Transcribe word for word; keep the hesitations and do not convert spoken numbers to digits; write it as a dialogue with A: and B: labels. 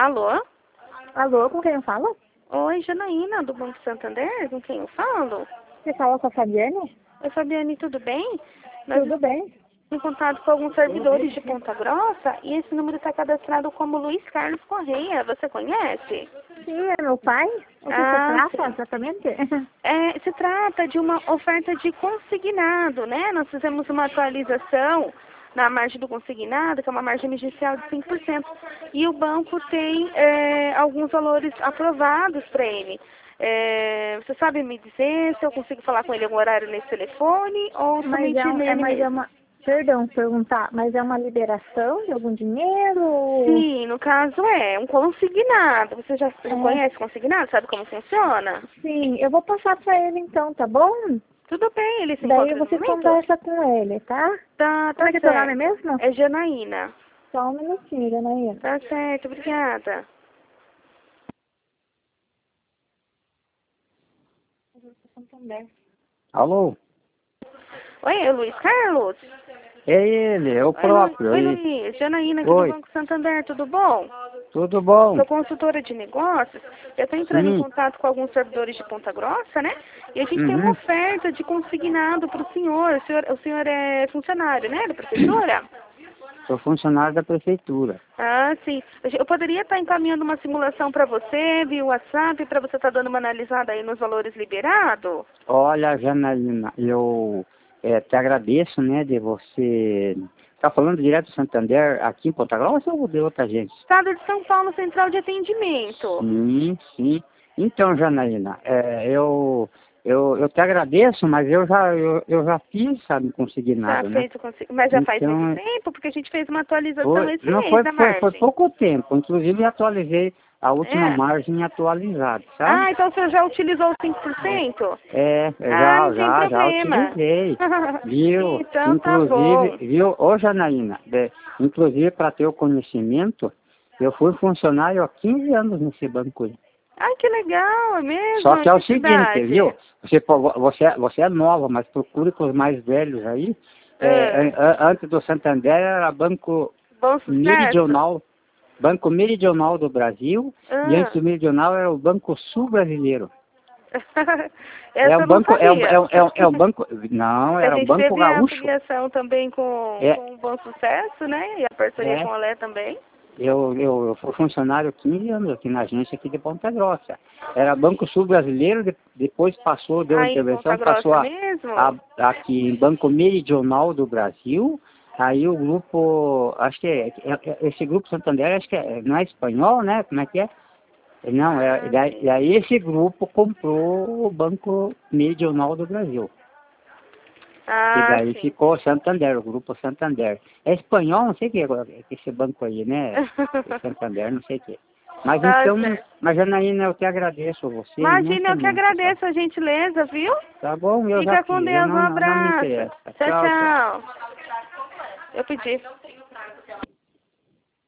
A: Alô?
B: Alô, com quem eu falo?
A: Oi, Janaína, do Banco Santander, com quem eu falo?
B: Você fala com a Fabiane?
A: Oi, Fabiane, tudo bem? Nós
B: Tudo bem.
A: estamos em contato com alguns servidores de Ponta Grossa e esse número está cadastrado como Luiz Carlos Correia. Você conhece?
B: Sim, é meu pai. O que
A: Ah,
B: se trata
A: sim.
B: exatamente?
A: É, se trata de uma oferta de consignado, né? Nós fizemos uma atualização na margem do consignado, que é uma margem emergencial de cinco por cento. E o banco tem é, alguns valores aprovados para ele. É, você sabe me dizer se eu consigo falar com ele em algum horário nesse telefone ou
B: Mas
A: somente
B: é, um, é,
A: nele
B: mas é
A: mesmo?
B: uma... Perdão, perguntar, mas é uma liberação de algum dinheiro? ou-
A: Sim, no caso é um consignado. Você já
B: É,
A: conhece consignado? Sabe como funciona?
B: sim, eu vou passar para ele então, tá bom?
A: Tudo bem, ele se
B: Daí
A: encontra no
B: você
A: momento?
B: conversa com ele, tá?
A: Tá,
B: Como
A: tá
B: é que é teu nome
A: certo.
B: mesmo?
A: É Janaína.
B: Só um minutinho, Janaína.
A: Tá certo, obrigada.
B: Santander.
C: Alô?
A: Oi, é o Luiz Carlos?
C: É ele, é o
A: Oi, Lu...
C: próprio.
A: Oi
C: Aí.
A: Luiz. Janaína aqui do
C: Oi,
A: Banco Santander, tudo bom?
C: tudo bom?
A: Sou consultora de negócios. Eu estou entrando em
C: Sim.
A: contato com alguns servidores de Ponta Grossa, né? E a gente tem uma
C: Uhum.
A: oferta de consignado para o senhor. O senhor. O senhor é funcionário, né? Da prefeitura?
C: Sou funcionário da prefeitura.
A: Ah, sim. Eu poderia estar encaminhando uma simulação para você via WhatsApp para você estar dando uma analisada aí nos valores liberados?
C: Olha, Janaína, eu eh, te agradeço, né, de você... Tá falando direto do Santander aqui em Ponta Grossa ou de outra gente?
A: Estado de São Paulo, Central de Atendimento.
C: Sim, sim. Então, Janaína, eh, eu, eu, eu te agradeço, mas eu já, eu, eu já fiz, sabe, conseguir
A: Já
C: nada, né?
A: fez o consi- Mas já faz muito
C: Então,
A: tempo, porque a gente fez uma atualização
C: foi,
A: esse
C: não
A: mês
C: foi,
A: da
C: foi, foi
A: margem.
C: pouco tempo. Inclusive, atualizei a última
A: É.
C: margem atualizada, sabe?
A: Ah, então o senhor já utilizou os cinco por cento?
C: É, é,
A: Ah,
C: já,
A: não tem
C: já, já
A: problema.
C: utilizei, viu?
A: Então tá
C: Inclusive,
A: bom.
C: viu, ô Janaína, é, inclusive para ter o conhecimento, eu fui funcionário há quinze anos nesse banco aí.
A: Ai, que legal, é
C: Só
A: mesmo?
C: que é o
A: Que
C: seguinte, viu?
A: cidade?
C: Você, po- você, você é nova, mas procure com os mais velhos aí. É,
A: Ah,
C: an- an- antes do Santander era Banco
A: bom sucesso?
C: Meridional, Banco Meridional do Brasil, e antes
A: Ah.
C: do Meridional era o Banco Sul Brasileiro. É
A: Essa
C: um
A: eu não
C: banco, é um,
A: sabia.
C: é um, é um, é um banco, não,
A: A
C: era um
A: gente
C: banco
A: teve a
C: gaúcho.
A: filiação também com,
C: É,
A: com o Bom Sucesso, né? E a parceria
C: é,
A: com a Lé também.
C: eu, eu, eu fui funcionário há quinze anos aqui na agência aqui de Ponta Grossa. Era Banco Sul Brasileiro, de- depois passou, deu
A: Aí em Ponta
C: intervenção, passou
A: Grossa
C: a, a,
A: mesmo?
C: aqui em Banco Meridional do Brasil. Aí o grupo, acho que é, é- é- esse grupo Santander, acho que é, não é espanhol, né? Como é que é? Não, é,
A: Ah,
C: e aí
A: sim.
C: e aí esse grupo comprou o Banco Meridional do Brasil. E
A: Ah,
C: daí
A: sim.
C: ficou Santander, o grupo Santander. É espanhol, não sei o que é esse banco aí, né? O Santander, não sei o que. Mas
A: Tá
C: então,
A: certo.
C: mas Janaína, eu te agradeço a você
A: Imagina, eu que
C: imensamente, tá?
A: agradeço a gentileza, viu?
C: Tá bom, eu já
A: Fica com
C: fiz, eu
A: Deus, um
C: não, não, não me
A: abraço.
C: interessa.
A: Tchau,
C: Tchau, tchau.
A: tchau. Eu pedi.